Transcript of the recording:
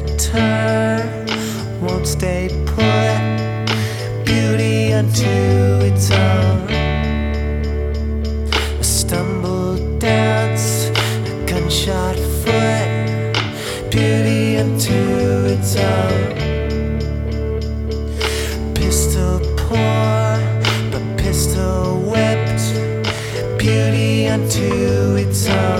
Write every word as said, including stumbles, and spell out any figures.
turn, won't stay put. Beauty unto its own. A stumble dance, a gunshot foot. Beauty unto its own. Pistol pour, but pistol whipped. Beauty unto its own.